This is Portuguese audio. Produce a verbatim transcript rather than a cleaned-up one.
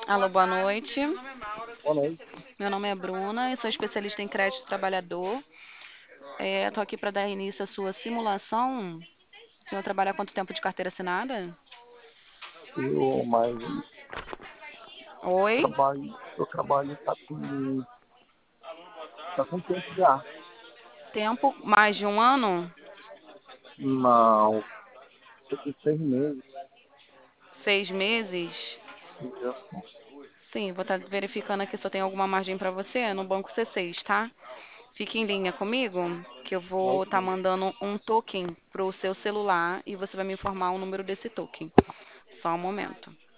Alô, boa noite. Boa noite. Meu nome é Bruna, eu sou especialista em crédito trabalhador. Estou aqui para dar início à sua simulação. O senhor trabalha há quanto tempo de carteira assinada? Eu, mas Oi? trabalho, eu trabalho tá com, tá com tempo já. Tempo? Mais de um ano? Não, tô com seis meses. Seis meses? Isso. Sim, vou estar verificando aqui se eu tenho alguma margem para você no banco C seis, tá? Fique em linha comigo, que eu vou estar Ok. mandando um token pro seu celular e você vai me informar o número desse token. Só um momento.